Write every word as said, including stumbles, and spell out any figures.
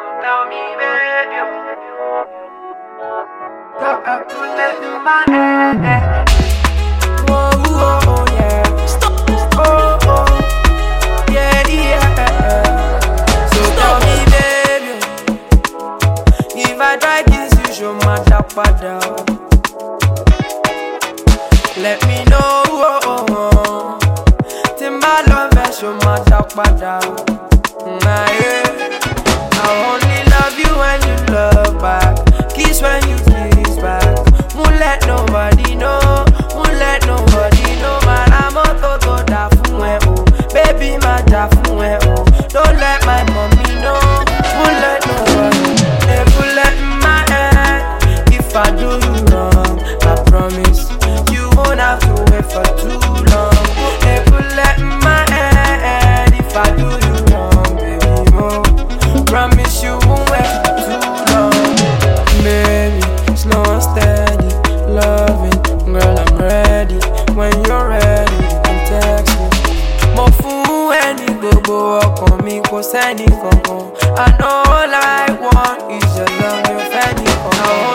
tell me, baby. Got a bullet in my head. Whoa, whoa, oh, yeah. Stop. Oh, oh. Yeah, yeah. So tell me, baby. If I try this, you show my tapada. Let me know. Oh, oh, oh. Timba love, show my tapada. Nah, yeah. I only love you when you love back. Kiss when you kiss back. Won't let nobody know. Won't let nobody know. Man, I'm a toto da fun oh. Baby, my da fun oh. Don't let my mommy know. Won't let nobody. A bullet in my head. If I do you wrong, I promise you won't have to wait for too long. A bullet in my head. If I do you wrong, baby, more. Promise you won't wait for too long. Baby, slow and steady, loving, girl, I'm ready. When you're ready, you can text me. Mo fún ẹni gbogbo ọkàn mi kò sẹ́ni kankan. I know all I want is your love, your fẹ́ nìkan.